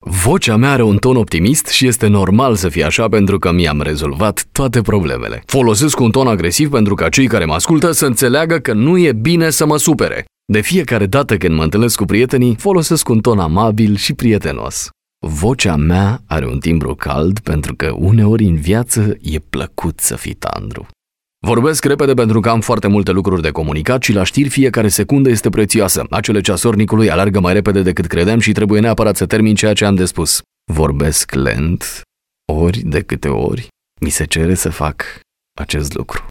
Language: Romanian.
Vocea mea are un ton optimist și este normal să fie așa pentru că mi-am rezolvat toate problemele. Folosesc un ton agresiv pentru ca cei care mă ascultă să înțeleagă că nu e bine să mă supere. De fiecare dată când mă întâlnesc cu prietenii, folosesc un ton amabil și prietenos. Vocea mea are un timbru cald pentru că uneori în viață e plăcut să fii tandru. Vorbesc repede pentru că am foarte multe lucruri de comunicat și la știri fiecare secundă este prețioasă. Acele ceasornicului alergă mai repede decât credeam și trebuie neapărat să termin ceea ce am de spus. Vorbesc lent, ori de câte ori mi se cere să fac acest lucru.